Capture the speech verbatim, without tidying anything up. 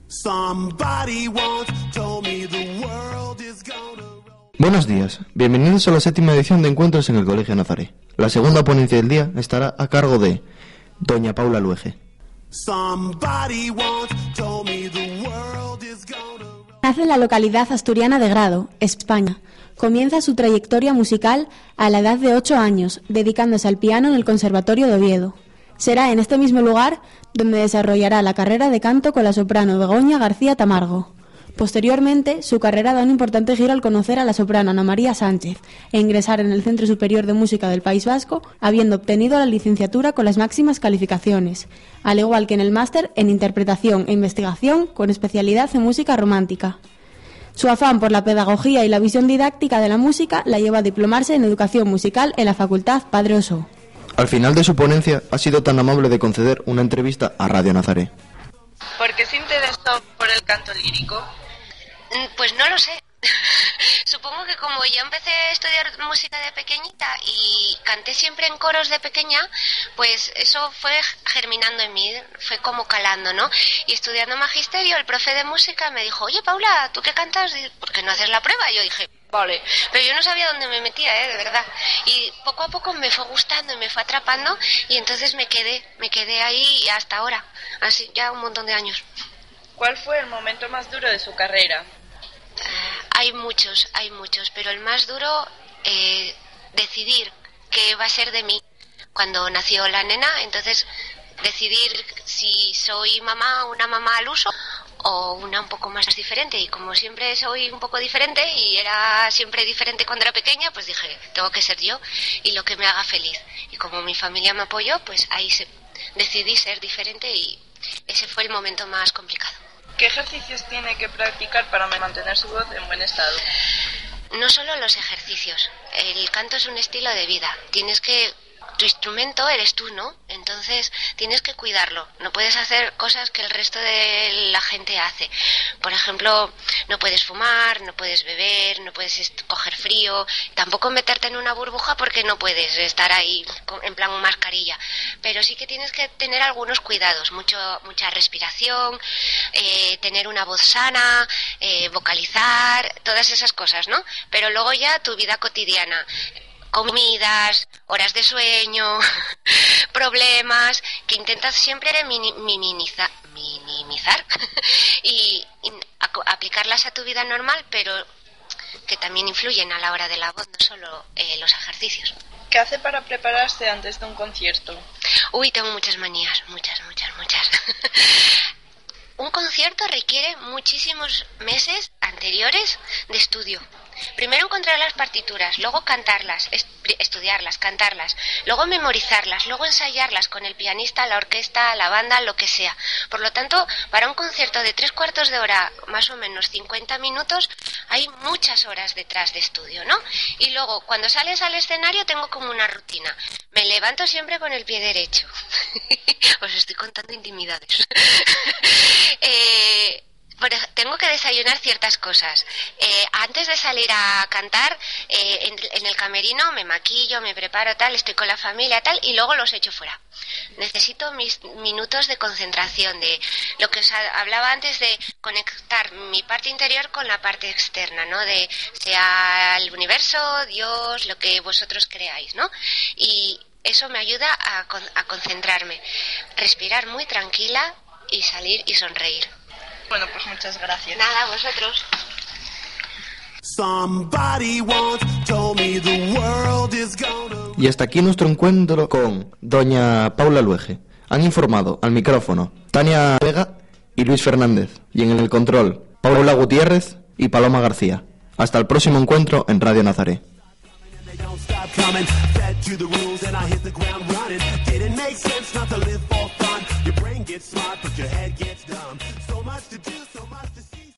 Buenos días, bienvenidos a la séptima edición de Encuentros en el Colegio Nazaret. La segunda ponencia del día estará a cargo de doña Paula Luege. Nace en la localidad asturiana de Grado, España. Comienza su trayectoria musical a la edad de ocho años, dedicándose al piano en el Conservatorio de Oviedo. Será en este mismo lugar donde desarrollará la carrera de canto con la soprano Begoña García Tamargo. Posteriormente, su carrera da un importante giro al conocer a la soprano Ana María Sánchez e ingresar en el Centro Superior de Música del País Vasco, habiendo obtenido la licenciatura con las máximas calificaciones, al igual que en el máster en Interpretación e Investigación con especialidad en Música Romántica. Su afán por la pedagogía y la visión didáctica de la música la lleva a diplomarse en Educación Musical en la Facultad Padre Oso. Al final de su ponencia, ha sido tan amable de conceder una entrevista a Radio Nazaret. ¿Por qué se interesó por el canto lírico? Pues no lo sé. Supongo que como yo empecé a estudiar música de pequeñita y canté siempre en coros de pequeña, pues eso fue germinando en mí, fue como calando, ¿no? Y estudiando magisterio, el profe de música me dijo, oye Paula, ¿tú qué cantas? ¿Por qué no haces la prueba? Y yo dije, vale, pero yo no sabía dónde me metía, ¿eh? De verdad. Y poco a poco me fue gustando y me fue atrapando y entonces me quedé, me quedé ahí hasta ahora, así ya un montón de años. ¿Cuál fue el momento más duro de su carrera? Hay muchos, hay muchos, pero el más duro, eh, decidir qué va a ser de mí. Cuando nació la nena, entonces decidir si soy mamá, una mamá al uso o una un poco más diferente. Y como siempre soy un poco diferente y era siempre diferente cuando era pequeña, pues dije, tengo que ser yo y lo que me haga feliz. Y como mi familia me apoyó, pues ahí se, decidí ser diferente y ese fue el momento más complicado. ¿Qué ejercicios tiene que practicar para mantener su voz en buen estado? No solo los ejercicios, el canto es un estilo de vida. Tienes que, tu instrumento eres tú, ¿no? Entonces tienes que cuidarlo. No puedes hacer cosas que el resto de la gente hace. Por ejemplo, no puedes fumar, no puedes beber, no puedes coger frío, tampoco meterte en una burbuja porque no puedes estar ahí en plan mascarilla. Pero sí que tienes que tener algunos cuidados, mucho, mucha respiración, eh, tener una voz sana, eh, vocalizar, todas esas cosas, ¿no? Pero luego ya tu vida cotidiana, comidas, horas de sueño, problemas, que intentas siempre minimizar, minimizar y, y aplicarlas a tu vida normal, pero que también influyen a la hora de la voz, no solo eh, los ejercicios. ¿Qué hace para prepararse antes de un concierto? Uy, tengo muchas manías, muchas, muchas, muchas. Un concierto requiere muchísimos meses anteriores de estudio. Primero encontrar las partituras, luego cantarlas, est- estudiarlas, cantarlas, luego memorizarlas, luego ensayarlas con el pianista, la orquesta, la banda, lo que sea. Por lo tanto, para un concierto de tres cuartos de hora, más o menos cincuenta minutos, hay muchas horas detrás de estudio, ¿no? Y luego, cuando sales al escenario, tengo como una rutina. Me levanto siempre con el pie derecho. Os estoy contando intimidades. eh... Tengo que desayunar ciertas cosas. Eh, antes de salir a cantar, eh, en, en el camerino me maquillo, me preparo, tal, estoy con la familia, tal, y luego los echo fuera. Necesito mis minutos de concentración, de lo que os hablaba antes, de conectar mi parte interior con la parte externa, ¿no? De sea el universo, Dios, lo que vosotros creáis, ¿no? Y eso me ayuda a, a concentrarme, respirar muy tranquila y salir y sonreír. Bueno, pues muchas gracias. Nada, a vosotros. Y hasta aquí nuestro encuentro con doña Paula Luege. Han informado al micrófono Tania Vega y Luis Fernández. Y en el control, Paula Gutiérrez y Paloma García. Hasta el próximo encuentro en Radio Nazaret. Didn't make sense not to live for fun. Your brain gets smart, but your head gets